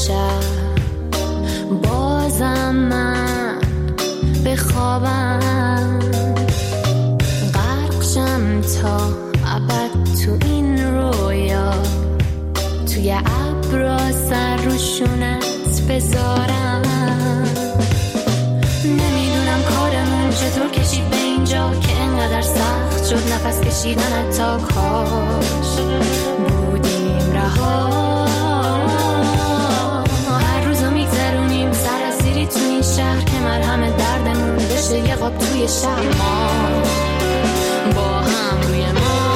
شب بازم من به خوابم غرقشم تا ابد تو این رویا، توی ابرا سر روشونت بذارم. نمیدونم کارمون چطور کشید به اینجا که انقدر سخت شد نفس کشیدن، تا کاش بودیم رها. هر روزو میگذرونیم سراسیری تو این شهر که مرهم دردمون بشه یه قاب توی شهر. ما با هم روی ما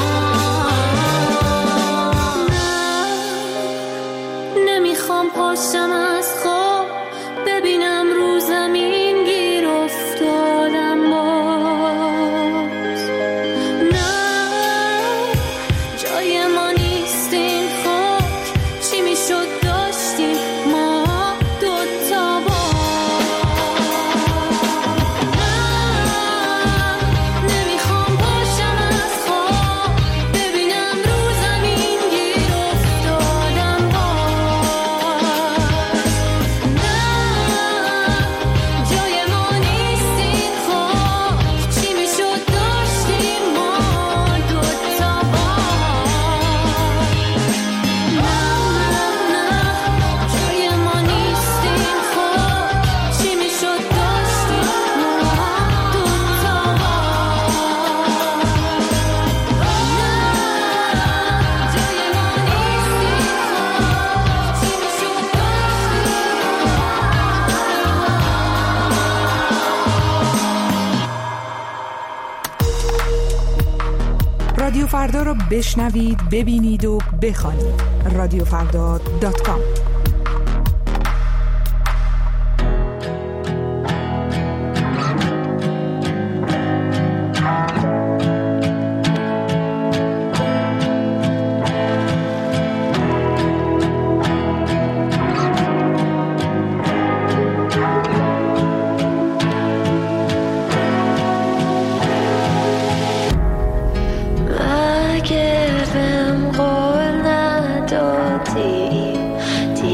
نمیخوام پاشم از خواب ببینم رو زمین گیر افتادم باز. نه جای ما نیست این خاک، چی میشد داشتیم ما دوتا باز. نه نمیخوام پاشم از خواب ببینم رو زمین گیر افتادم باز. نه جای ما نیست این خاک، چی میشد داشتیم ما دوتا باز. نه جای ما نیست این خاک، چی میشد داشتیم ما دوتا باز. رادیو فردا رو بشنوید، ببینید و بخوانید. radiofrda.com. مگه بهم قول ندادی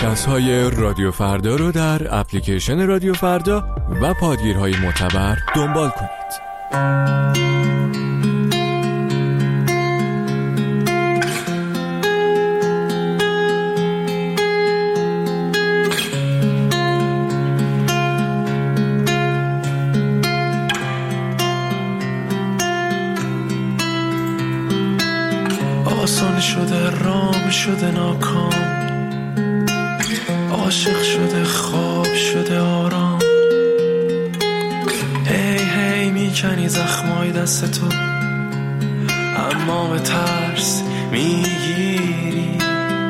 پادکست‌های رادیو فردا رو در اپلیکیشن رادیو فردا و پادگیرهای معتبر دنبال کنید. آسان شده رام شده ناکام، عاشق شده خواب شده آرام. هی هی میکنی زخمای دست تو، اما به ترس میگیری.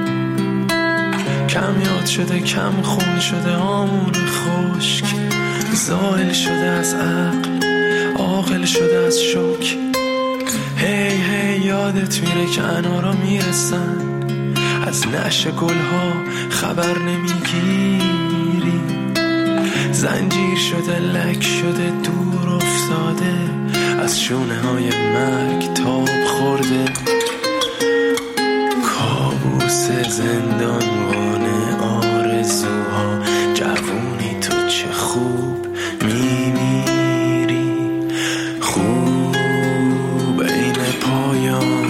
کم یاد شده کم خون شده آمون خشک، زائل شده از عقل عاقل شده از شوک. هی هی یادت میره که انارا میرسن، از نعش گلها خبر نمیگیری. زنجیر شده لک شده دور افتاده، از شونه های مرگ تاب خورده. کابوس زندانبان آرزوها، جوونی تو چه خوب میمیری. خوب این پایان،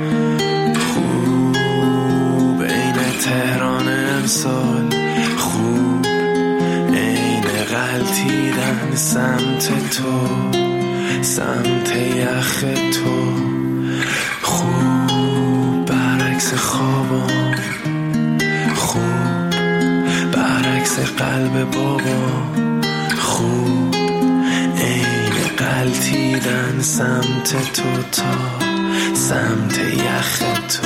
خوب این تهران امسال، خوب این غلطیدن سمت تو، سمت یخ تو. خوب برعکس خوابم، خوب برعکس قلب بابا. خوب این غلطیدن سمت تو تا سمت یخ تو.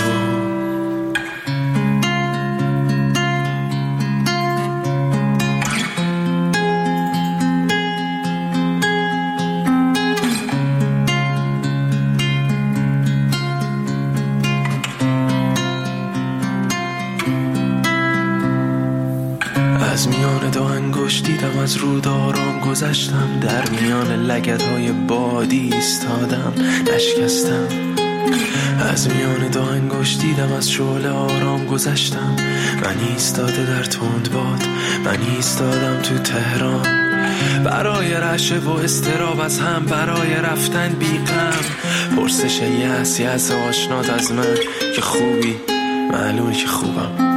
از میان دو انگشت دیدم از رود آرام گذشتم، در میان لگدهای بادی ایستادم نشکستم. از میان دو انگشت دیدم از شعله آرام گذشتم، من ایستاده در تند باد، من ایستادم تو تهران. برای رعشه و استراب از هم، برای رفتن بی غم. پرسش یأس آشنات از من که خوبی، معلومه که خوبم.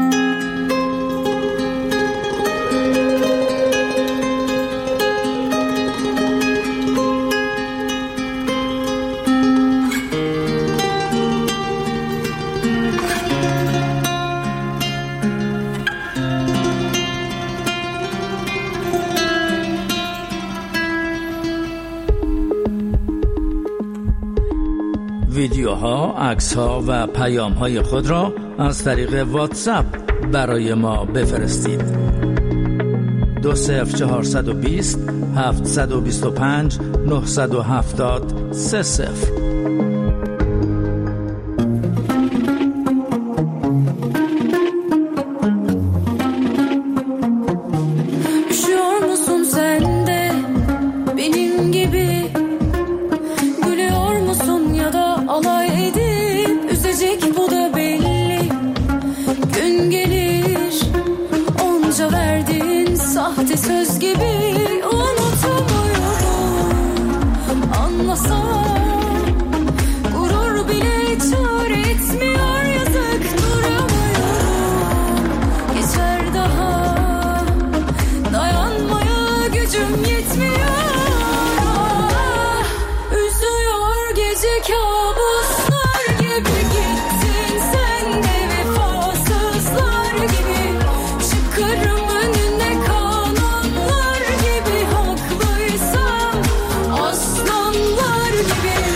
ویدیوها، عکس‌ها و پیام‌های خود را از طریق واتساپ برای ما بفرستید. 20420 725 970 30. Aslanlar gibi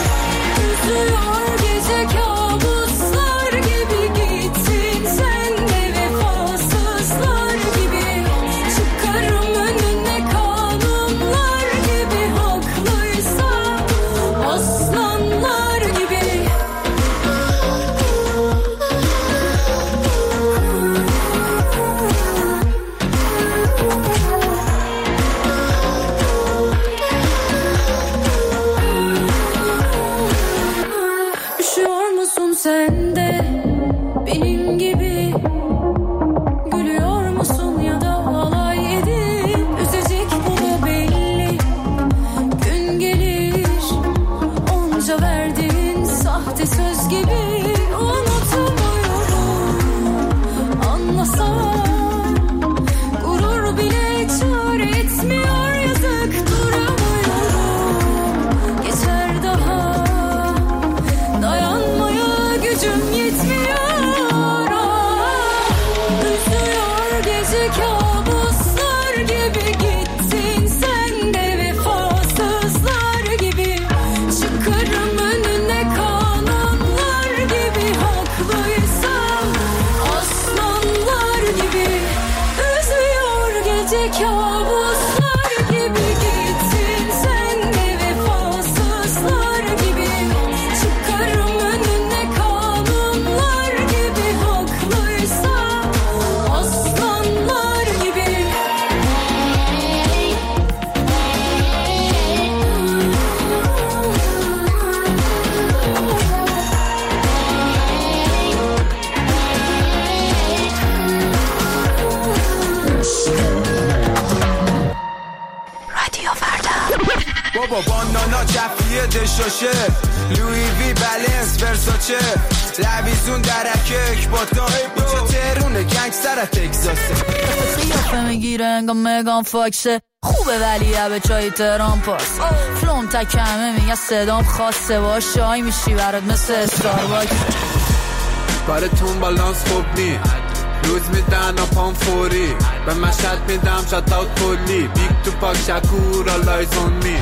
Gece kabuslar gibi gittin sen de vefasızlar gibi. Çıkarım önüne kanunlar gibi, haklıysa aslanlar gibi. بابا بانانا جفیه دشاشه لوی وی بلنس ورساچه لویزون درکک با تا اینجا تهرونه گنگستر تکساسه قیافه میگیره انگاه مگان فاکسه خوبه ولی به چای تهران پاس فلوم تکمه میگه صدام خاصه با شای میشی برات مثل استارباکس کارتون بالانس خوب نی روز میدن پام فوری به مشهد میدم شات اوت کلی بیگ تو پاک شکور آلایز اون می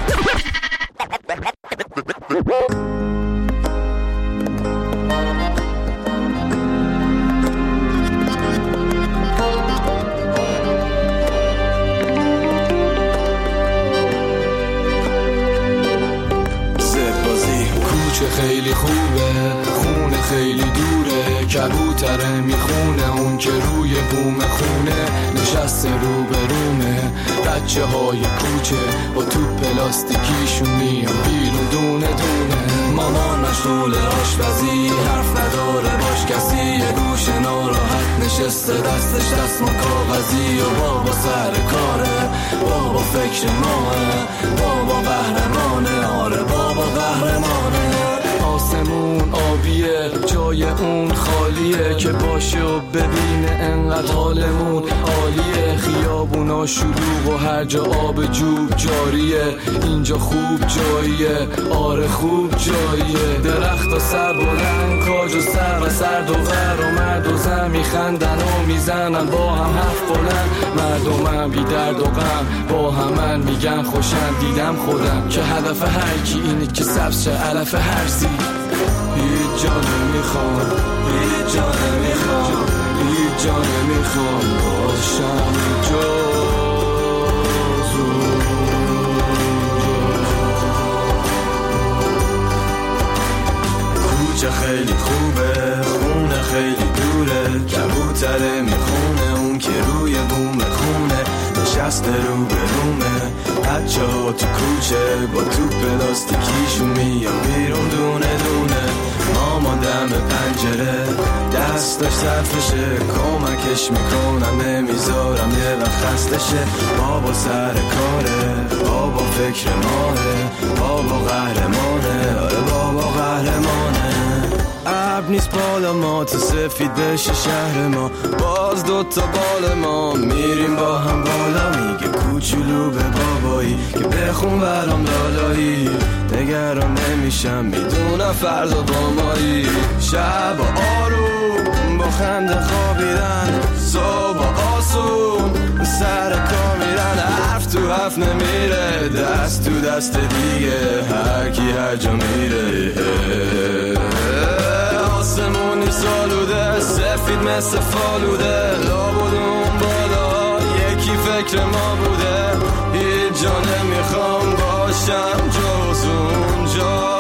خیلی خوبه خونه خیلی دوره کبوتره میخونه اون که روی بوم خونه نشسته رو به رومه بچه های کوچه با تو پلاستیکیشون میان بیرون دونه دونه مامان مشغول آشپزی حرف نداره باش کسی یه گوش ناراحت نشسته دستش دست ما کاغذی و بابا سر کاره بابا فکر ماه بابا قهرمانه آره بابا قهرمانه آسمون آبیه جای اون خالیه که باشه و ببینه انقدر حالمون عالیه خیابونا شلوغ و هر جا آب جوب جاریه اینجا خوب جاییه آره خوب جاییه درخت و سر بلند کاج و سر و سرد و غر و مرد و زن میخندن و میزنن با هم حرف بلند مردمم بی درد و غم با همن میگن خوشم دیدم خودم که هدف هر کی اینه که سبز شه علف هر سی هیچ جا نمیخوام هیچ جا نمیخوام هیچ جا نمیخوام باشم کوچه خیلی خوبه خونه خیلی دوره کبوتره میخونه اون که روی بوم خونه نشسته رو به رومه بچه ها تو کوچه با تو پلاستیکیشون میان بیرون دونه دونه ماما دم پنجره دستش صرفشه کمکش میکنم نمیذارم یه وقت خستشه بابا سر کاره بابا فکر ماهه بابا قهرمانه آره بابا قهرمانه ابر نیست بالا ما تو سفید بشه شهر ما باز دوتا بال ما میریم با هم بالا میگه کوچولو به بابایی که بخون برام لالایی نگران نمیشم میدونم فردا با مایی شب آروم با خنده خوابیدن صبح آسون سر کار میرن حرف تو حرف نمیره دست تو دست دیگه هر کی هر جا میره آسمونی سالوده سفید مثل فالوده لابد اون بالا یکی فکر ما بوده هیچ جا نمیخوام باشم جز اونجا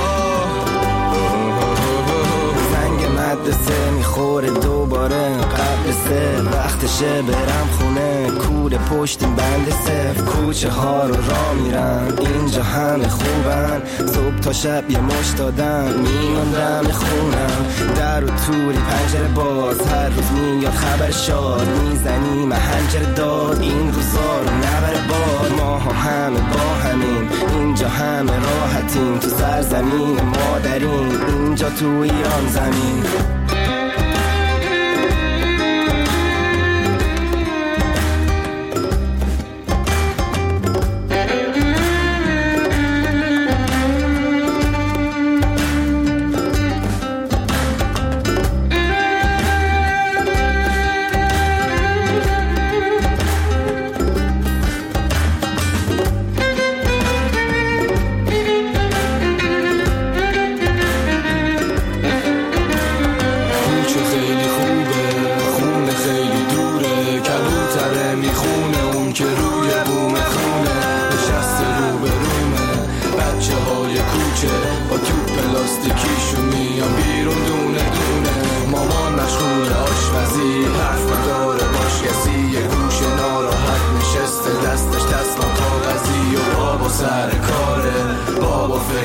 زنگ مدرسه میخوره دوباره قبل سه وقتشه برم خونه کوره پشتیم بند صف کوچه ها رو راه میرم اینجا همه خوبن صبح تا شب یه مش دادن میماندم خونم در و توری پنجره باز هر روز میاد خبر شاد میزنیم هنجره داد این روزا رو نبره باد ما همه با همین اینجا همه راحتیم تو سرزمین مادرین اینجا تو ایران زمین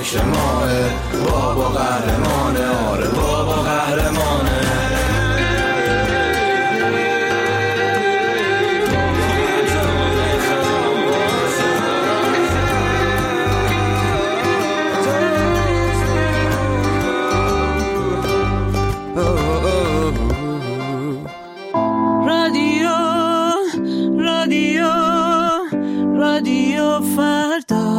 فکر ماه. بابا قهرمانه، آره بابا قهرمانه. رادیو فردا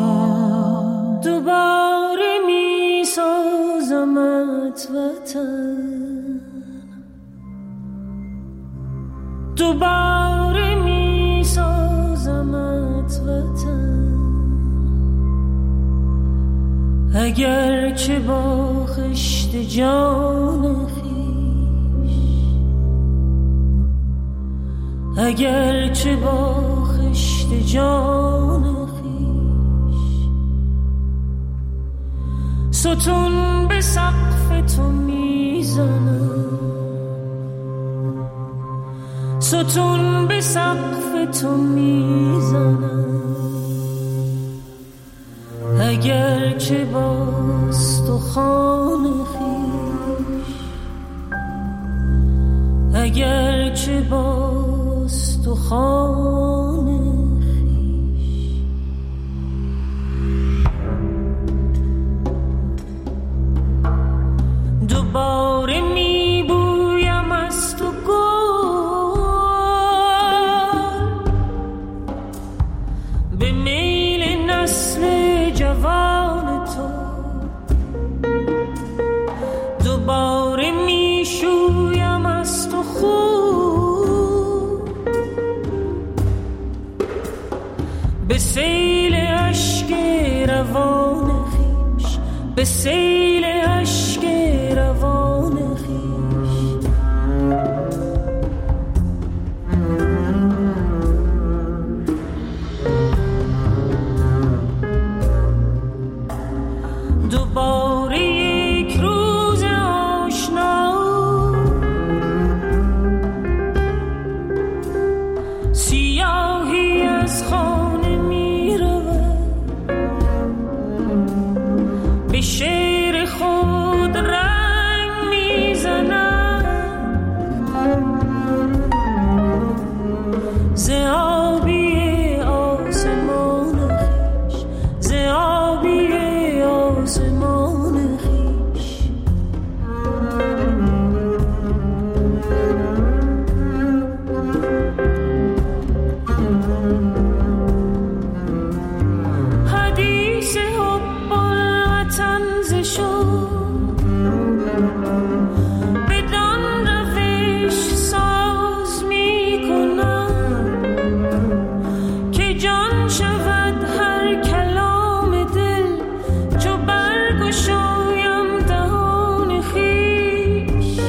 دوباره می سازمت وطن، دوباره می سازمت وطن، اگر چه با خشت جان خویش، اگر چه با خشت جان خویش، ستون به سقف تو میزنم، ستون به سقف تو میزنم، اگر چه با استخوان خویش، اگر چه با استخوان خویش. دوباره میبویم از تو گل به میل نسل جوان تو، دوباره میشویم از تو خون به سیل عشق روان خویش، به سیل عشق روان خویش. دوباره یک روز آشنا سیاهی از خانه می رود، به شعر خود رنگ می زند، ز آبی آسمان خویش، ز آبی آسمان خویش. حدیث حب الوطن ز شد بدان روش ساز می کنم که جان شود هر کلام دل چو برگشایم دهان خویش.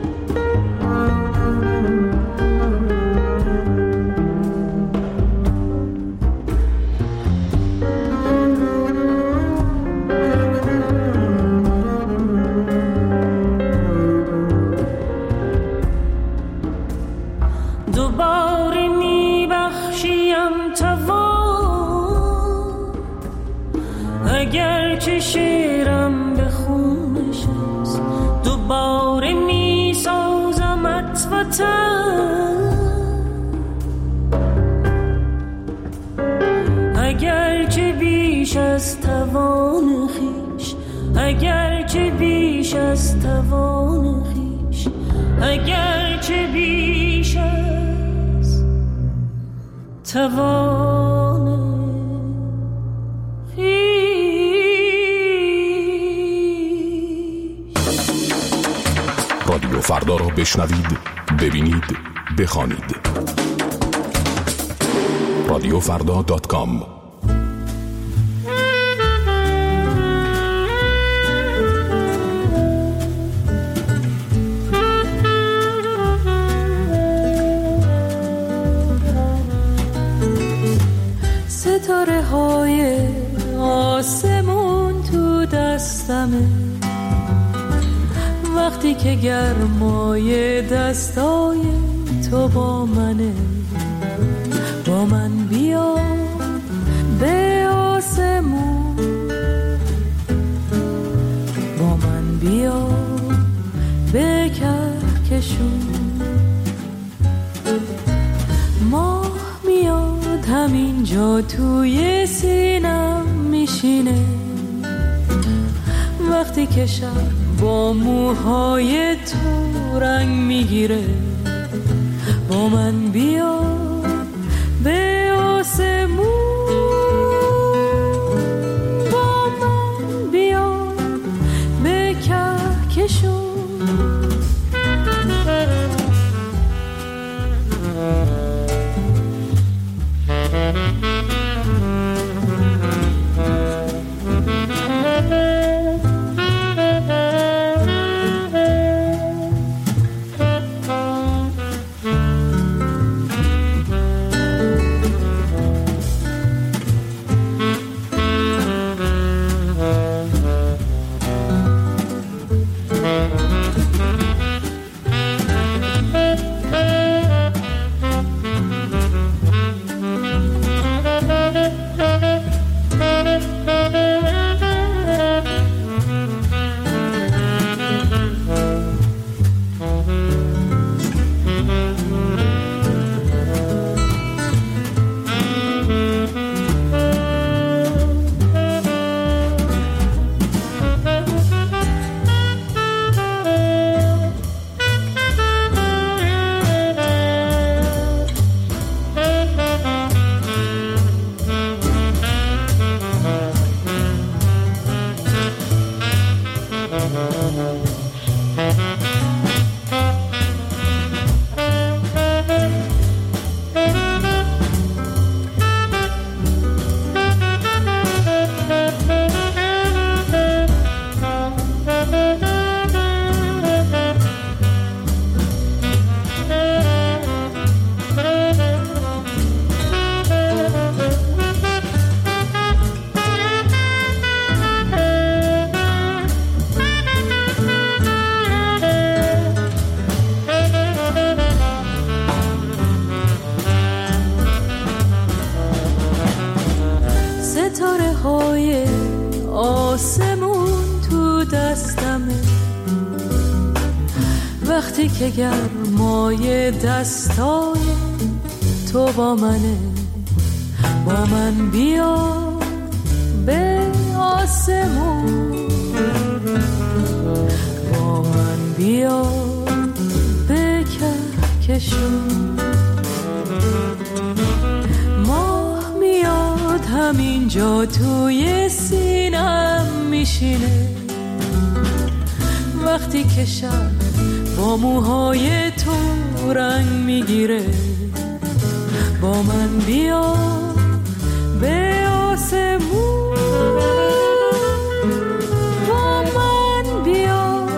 دوباره می بخشیم توان، اگر چه شعرم به خونش است، دوباره می سازمت وطن، اگر چه بیش از توان خویش، اگر چه بیش از توان خویش، اگر چه بیش از توان رادیو فردا را بشنوید، ببینید، بخوانید. radiofrda.com. ستاره های آسمون تو دستمه، وقتی که گرمای دستای تو با منه، با من بیا به آسمون، کهکشون. ماه میاد همینجا توی سینم میشینه، وقتی که شب با موهای تو رنگ میگیره. با من بیا به آسمون، با من بیا به کهکشون. وقتی که گرمای دستای تو با منه. با من بیا به آسمون، با من بیا به کهکشون. ماه میاد همینجا توی سینم میشینه، وقتی که شب با موهای تو رنگ میگیره. با من بیا به آسمون، با من بیا،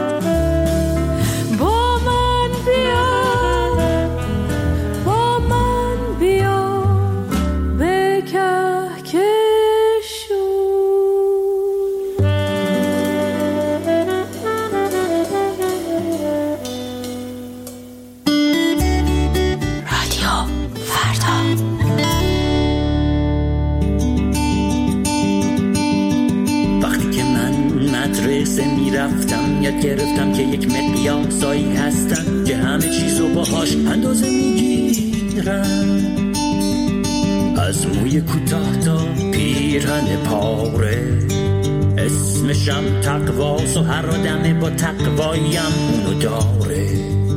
با من بیا، با من بیا به کهکشون. میرفتم یاد گرفتم که یک مقیاسایی هستن که همه چیزو باهاش اندازه میگیرن، از موی کوتاه تا پیرهن پاره. اسمشم تقواست و هر آدمه با تقوایم اونو داره.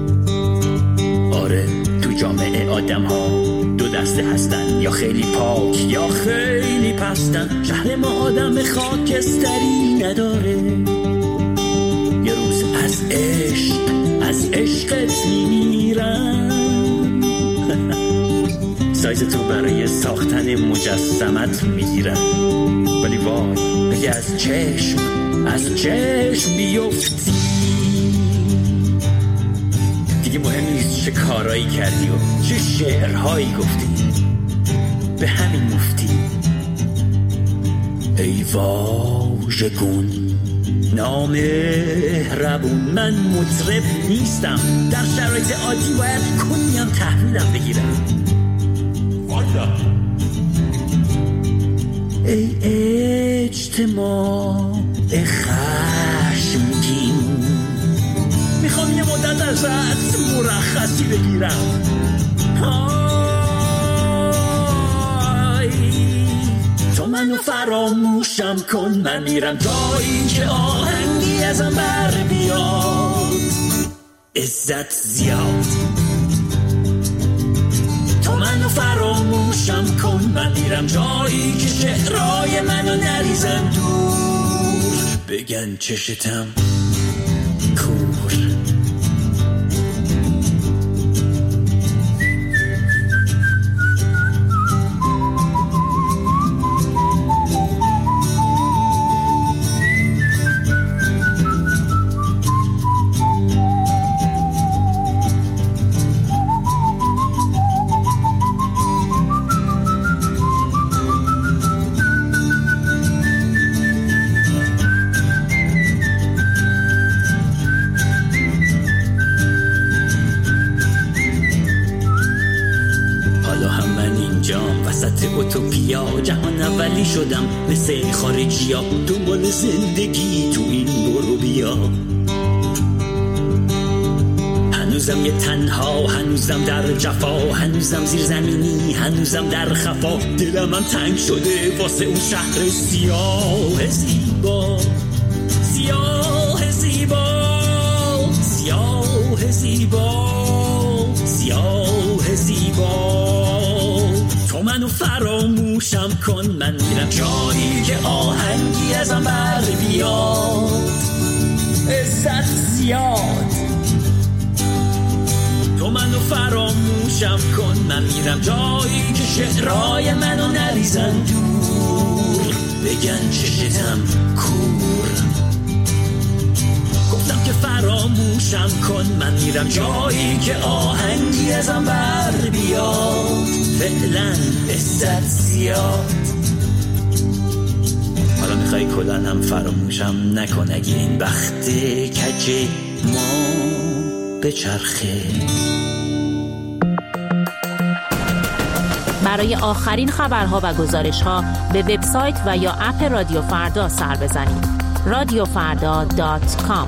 آره تو جامعه آدم ها دو دسته هستن، یا خیلی پاک یا خیلی پستن. شهر ما آدم خاکستری نداره. یه روز از عشقت میمیرم. سایز تو برای ساختن مجسمت میگیرم، ولی وای اگه از چشم بیفتی دیگه مهم نیست چه کارایی کردی و چه شعرهایی گفتی، به همین مفتی. ای واژگون نامهربون، من مطرب نیستم، در شرایط عادی باید کنیم تحویلم بگیرم. والا ای اجتماع خشمگین، میخوام یه مدت ازت مرخصی بگیرم. تو منو فراموشم کن، من میرم جایی که آهنگی ازم بر بیاد. عزت زیاد تو منو فراموشم کن، من میرم جایی که شعرهای منو نریزم دور. بگن چشتم کور. اوتوپیا جهان اولی شدم مثل خارجی ها، دنبال زندگی تو این برو بیا. هنوزم یه تنها، هنوزم در جفا، هنوزم زیر زمینی، هنوزم در خفا. دلم هم تنگ شده واسه اون شهر سیاه زیبا، سیاه زیبا، سیاه زیبا، سیاه زیبا. تو منو فراموشم کن، من میرم جایی که آهنگی ازم بر بیاد. عزت زیاد تو منو فراموشم کن، من میرم جایی که شعرهای منو نریزن دور. بگن چشتم کور. گفتم که فراموشم کن، من میرم جایی که آهنگی ازم بر بیاد. فعلا عزت زیاد. حالا میخوای کلن هم فراموشم نکن، اگه این بخت کج ما به چرخه. برای آخرین خبرها و گزارشها به وبسایت و یا اپ رادیو فردا سر بزنید. radiofarda.com.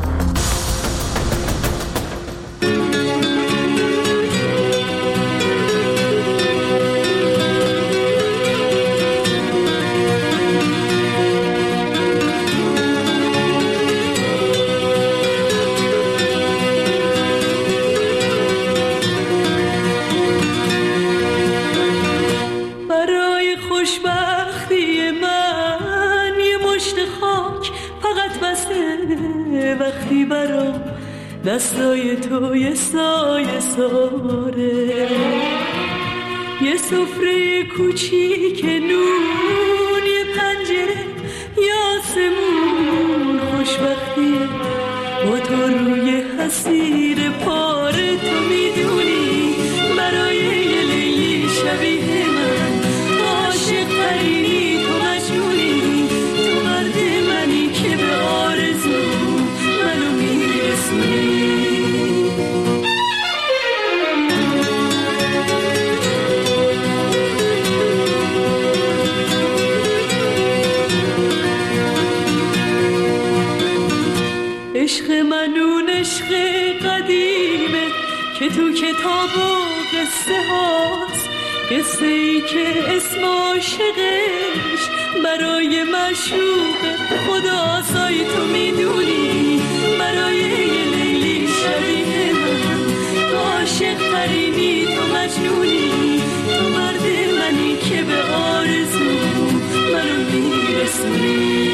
وقتی برام دستای تو یه سایه ساره، یه سفره کوچیک نون، یه پنجره یه آسمون. خوشبختی با تو روی حسیر پاره. تو میدونی برای یه لیلی شبیه من عاشق ترینی، تو مجنونی، تو مرد منی که به آرزو منو میرسونی. عشق من اون عشق قدیمه که تو کتاب و قصه هاست، قصه ای که اسم عاشقش برای معشوق خداست. آی تو میدونی برای یه لیلی شبیه من تو عاشق ترینی، تو مجنونی، تو مرد منی که به آرزو منو میرسونی.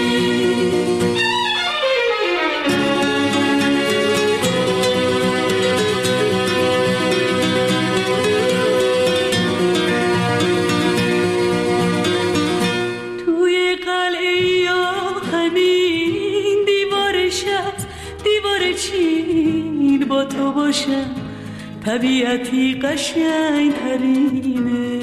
با تو باشم طبیعتی قشنگ ترینه.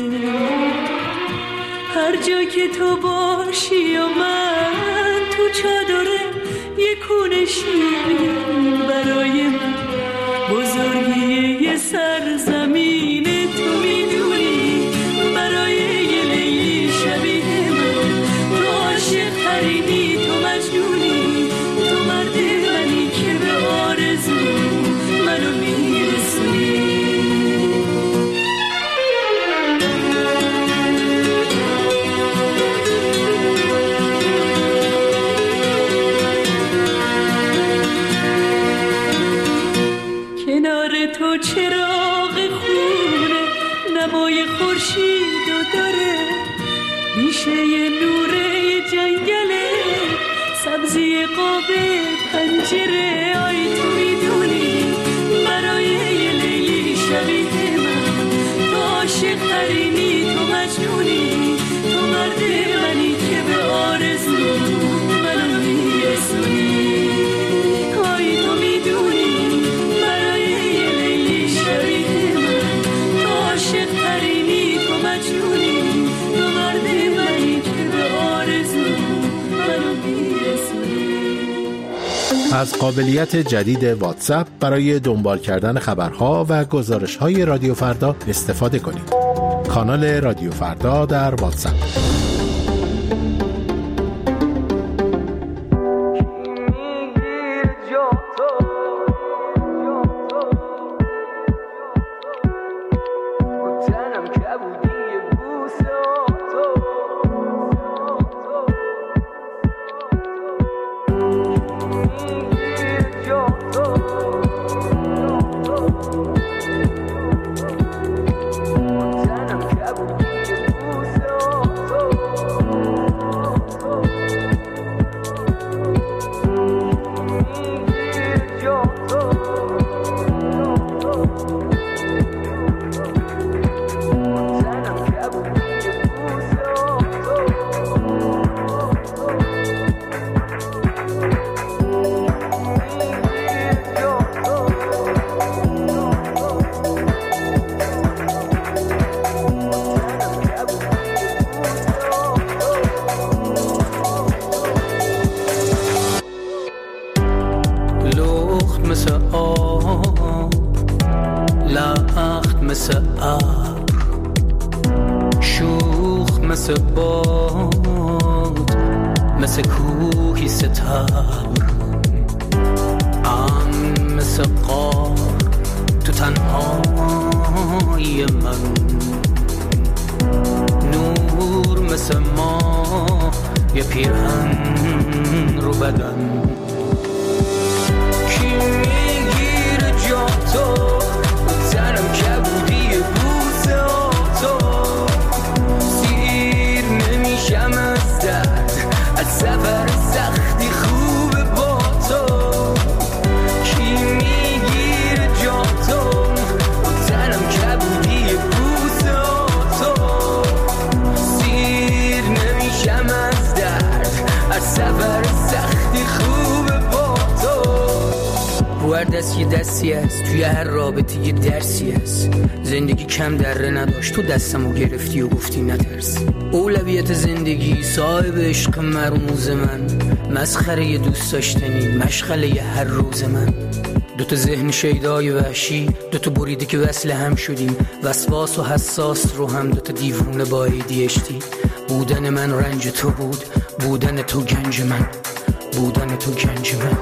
هر جا که تو باشی و من تو چادره یه کونه شیرین برای من بزرگی یه سرزمینه. تو میدونی برای یه لیلی شبیه من تو عاشق ترینی، تو مجنونی، تو مرد منی که به آرزو منو میرسونی. به پنجره آی تو میدونی برای یه لیلی شبیه من تو عاشق ترینی تو مجنونی تو مرد منی که به آرزو منو میرسونی آی تو میدونی برای یه لیلی شبیه من تو عاشق ترینی تو مجنونی تو مرد منی که به آرزو منو میرسونی. از قابلیت جدید واتساپ برای دنبال کردن خبرها و گزارش‌های رادیو فردا استفاده کنید. کانال رادیو فردا در واتساپ. لخت مثل ابر شوخ مثل باد مثل کوهی ستبر مثل قار تو تنهایی من نور مثل ما یه پیرهن رو بدن کی میگیره جا تو تنم کبودی بوسه تو سیر نمیشم از درد از سفر سختی خوبه با تو کی میگیره جا تو تنم کبودی بوسه تو سیر نمیشم از درد از سفر سختی خوبه با تو هر دست یه دستی هست توی هر رابطه یه درسی هست زندگی کم دره نداشت تو دستمو گرفتی و گفتی نترس اولویت زندگی صاحب عشق مرموز من مسخره یه دوست داشتنی مشغله یه هر روز من دوتا ذهن شیدای وحشی دوتا بریده که وصل هم شدیم وسواس و حساس رو هم دوتا دیوونه با ADHD بودن من رنج تو بود بودن تو گنج من بودن تو گنج من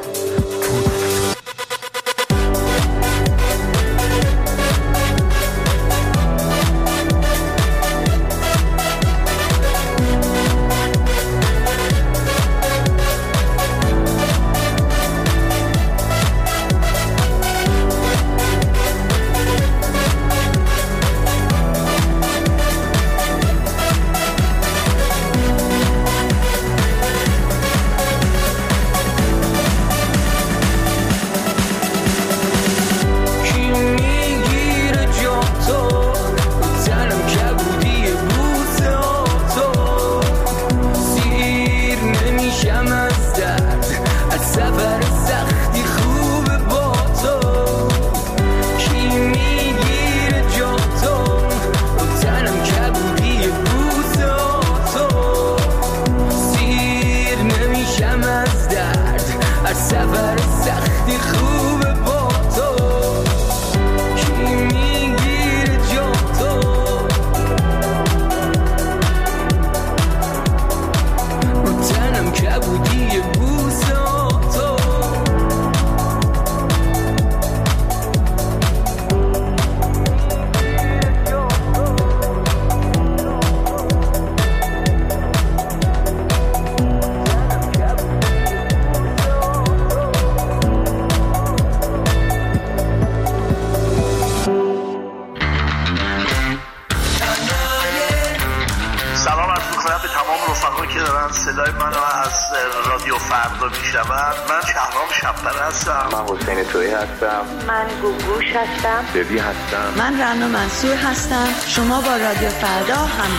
سلام عرض می‌کنم به تمام رفقایی که دارن صدای منو از رادیو فردا میشنون. من شهرام شب‌پره هستم. من حسین تویی هستم. من گوگوش هستم. ببی هستم. من رنا منصور هستم. شما با رادیو فردا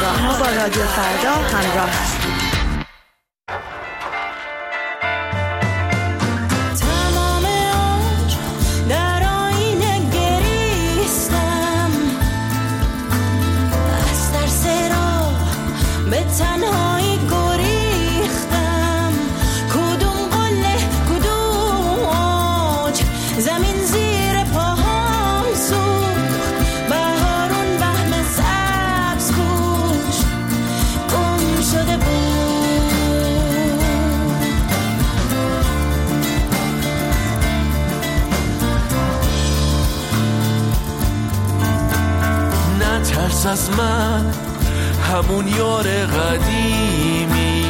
همراه هستید. تنهایی گریختم، کدوم قله کدوم آج، زمین زیر پاهام سوخت، بهارون وهم سبز پوش گم شده بود. نترس از من همون یار قدیمی،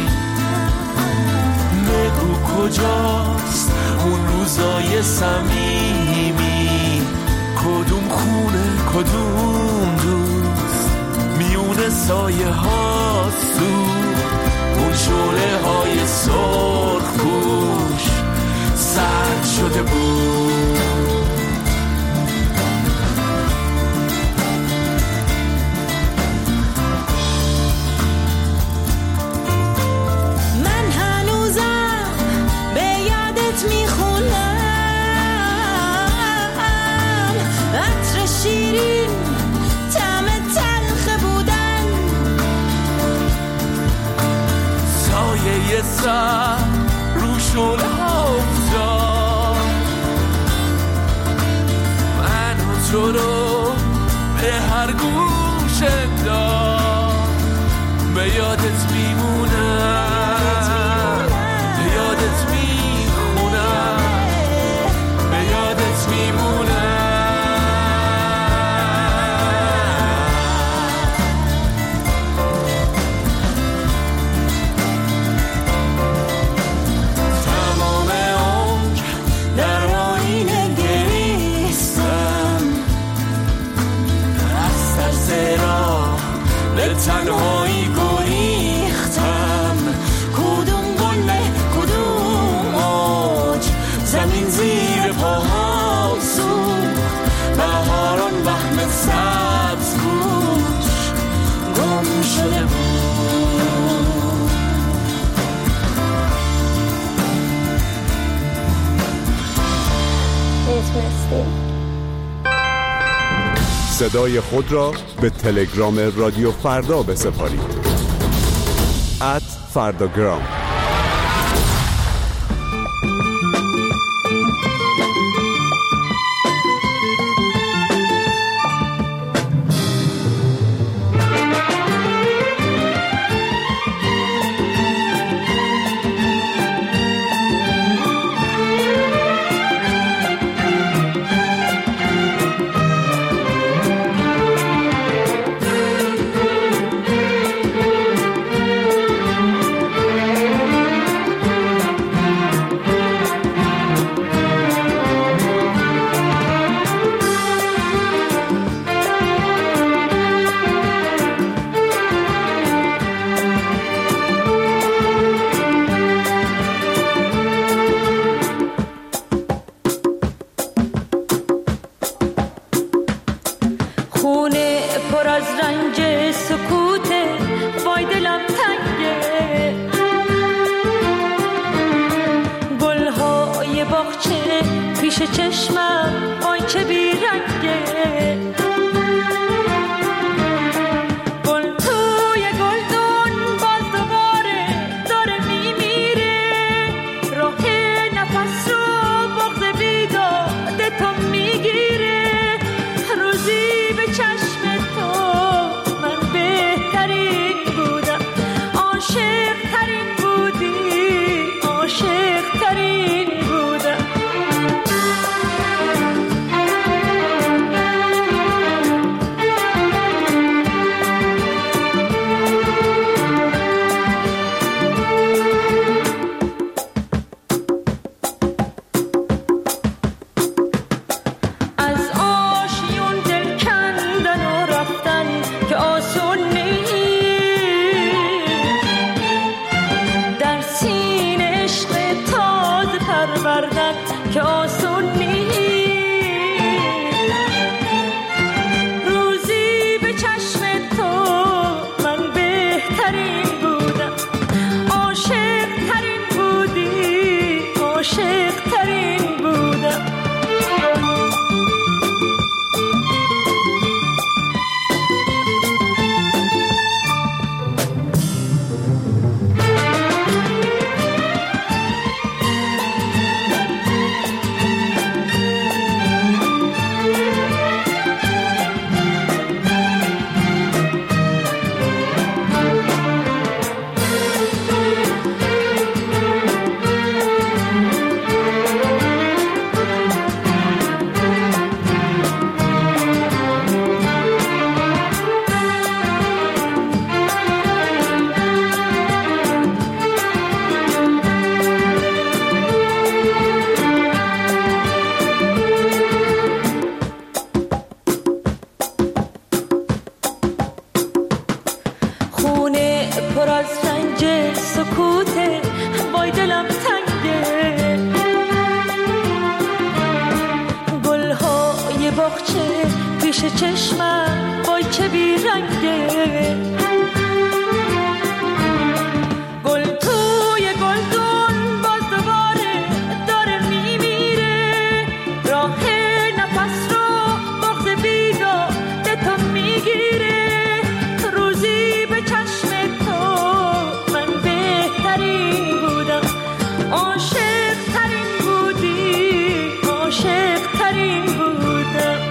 بگو کجاست اون روزای صمیمی، کدوم خونه کدوم دوست، میونه سایه ها سوخت، اون شعله های سرخ پوش سرد شده بود. شیرین طعم تلخ بودن، سایه سر رو شعله ها افتاد، من و تو رو به هر گوش انداخت، به یادت میمونم، به یادت میخونم، به یادت میمونم. تنهایی گریختم، کدوم قله کدوم آج، زمین زیر پاهام سوخت، بهاران وهم سبز گوش گم شده بود. صدای خود را به تلگرام رادیو فردا بسپارید. @فرداگرام. عاشق ترین بودم. که آسون روزی به چشم تو من بهترین بودم، عاشق ترین بودی، عاشق ترین بودم. چشمم وای چه بیرنگه، گل توی گلدون باز دوباره داره میمیره، راه نفس رو بغض بیداد تو میگیره. روزی به چشم تو من بهترین بودم، عاشق ترین بودی، عاشق ترین بودم.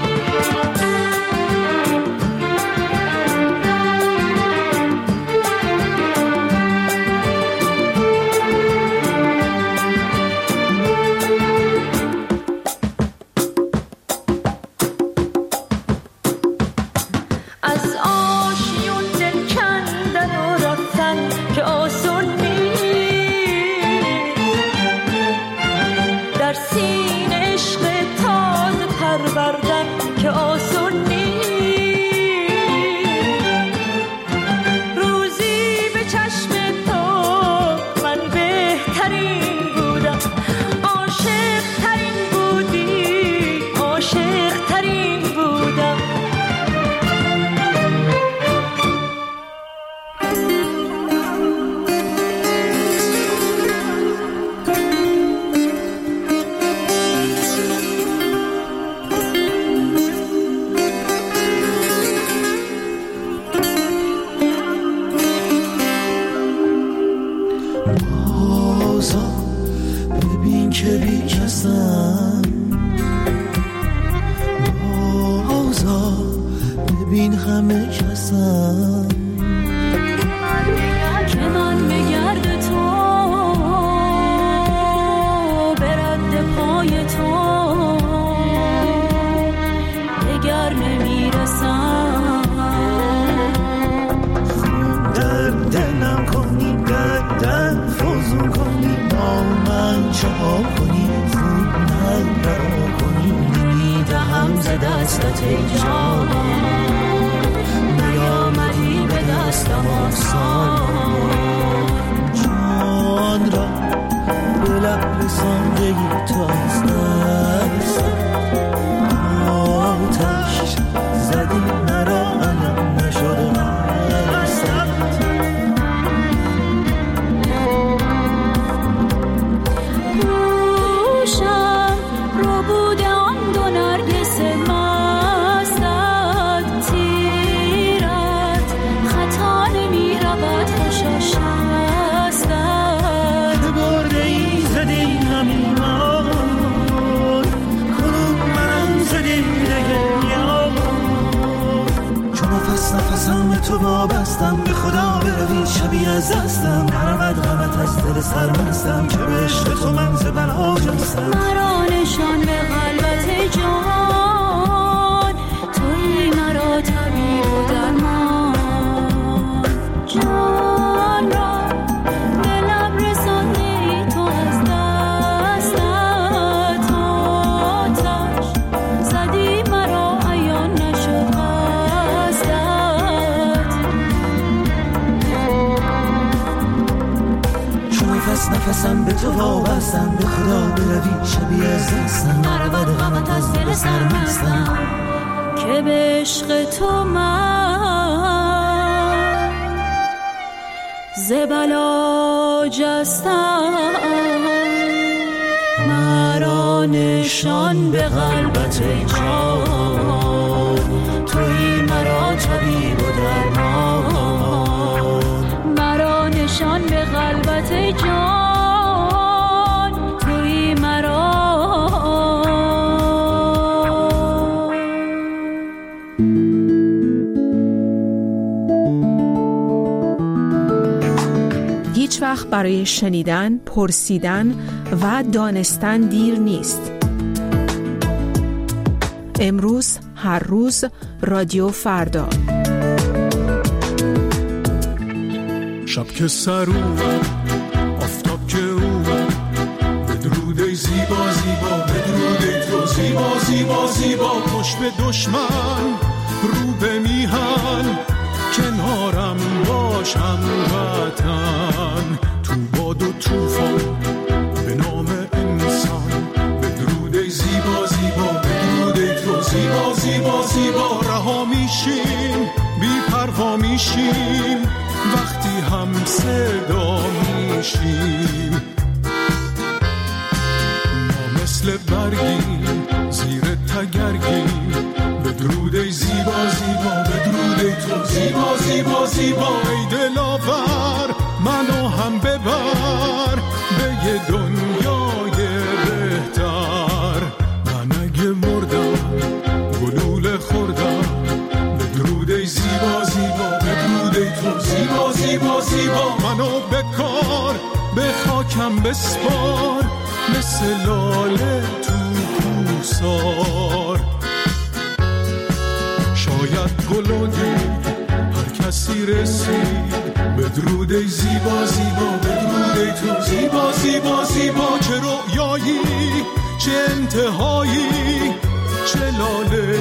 تو وابستم، به خدا بروی شبیه از دستم، نرود غمت از دل سرمستم که به عشق تو من ز بلا جستم. مرا نشان به قلبت جان، تویی مرا طبیب و درمان، جان را به لب رساندی تو از دستت، آتش زدی مرا عیان نشد قصدت. چون نفس نفسم به تو وابستم، به خدا بروی شبیه از دستم، نرود غمت از دل سرمستم که به عشق تو من ز بلا جستم. مرا نشان به قلبت ای جان، تویی مرا طبیب و درمان. مرا نشان به قلبت ای جان، تویی مرا. هیچ وقت برای شنیدن، پرسیدن و دانستن دیر نیست. امروز، هر روز، رادیو فردا. شب که سر اومد، آفتاب که اومد، بدرود ای زیبا زیبا، بدرود ای تو زیبا زیبا زیبا. پشت به دشمن، رو به میهن، کنارم باش هموطن. تو باد و توفان به نام انسان، بدرود ای زیبا زیبا، بدرود ای تو زیبا زیبا زیبا. رها میشیم، بی پروا میشیم، وقتی هم صدا میشیم. ما مثل برگیم، زیر تگرگیم، بدرود ای زیبا زیبا، بدرود ای تو زیبا زیبا زیبا. ای دلاور منو هم ببر به یه دنیای بهتر. من اگه مردم گلوله خوردم، بدرود ای زیبا زیبا، بدرود ای تو زیبا زیبا زیبا. منو بکار به خاکم بسپار، مثل لاله تو کوسار. شاید گلوگی هر کسی رسید، بدرود ای زیبا زیبا، بدرود ای تو زیبا زیبا زیبا. چه رویایی، چه انتهایی، چه لاله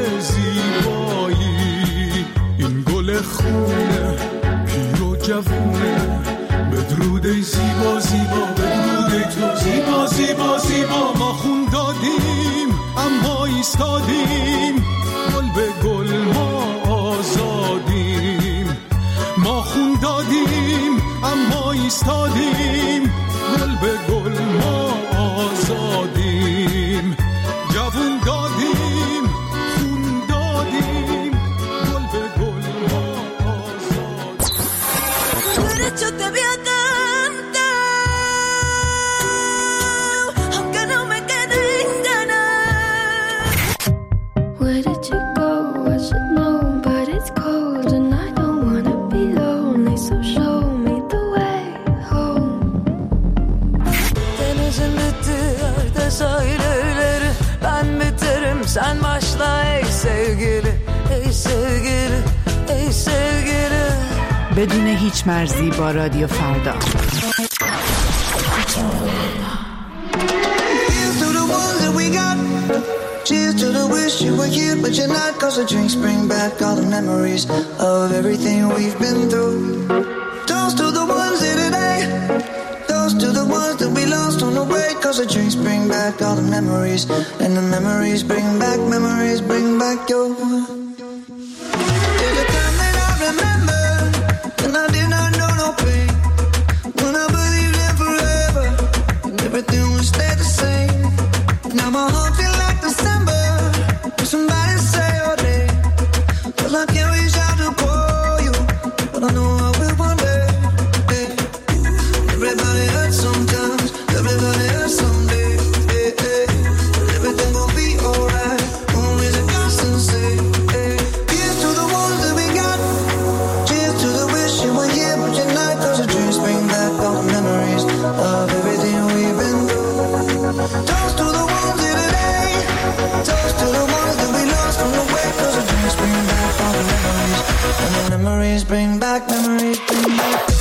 زیبایی. این گل خونه پیر و جوونه، بدرود ای زیبا زیبا، بدرود ای تو زیبا زیبا زیبا. ما خون دادیم اما ایستادیم، گل به گل ما آزادیم. ما خون دادیم اما ایستادیم، گل به گل ما آزادیم. جوون دادیم، خون دادیم، گل به گل ما آزادیم. Where did you go? I should know, but it's cold and I don't wanna be lonely, so show me the way home. Denizin bitti, yerde sahilleri, ben biterim, sen başla ey sevgili, ey sevgili, ey sevgili. بدون هیچ مرزی با رادیو فردا. Cheers to the wish you were here but you're not, 'cause the drinks bring back all the memories of everything we've been through. Toast to the ones here today, toast to the ones that we lost on the way, 'cause the drinks bring back all the memories, and the memories bring back your. There's a time that I remember when I did not know no pain, when I believed in forever and everything would stay the same. Now my heart feels like December, somebody say your name, 'cause I can't reach out to call you, but I know I will one day. Hey. Everybody hurts sometimes, everybody hurts someday. Hey, hey. Everything will be alright, only the constant say. Hey. Cheers to the ones that we got, cheers to the wish you were here but you're not, 'cause the dreams bring back all the memories of everything we've been through. Toast to the ones here today, toast to the ones that we lost on the way, 'cause the dreams bring back all the memories, and the memories bring back, memories bring back.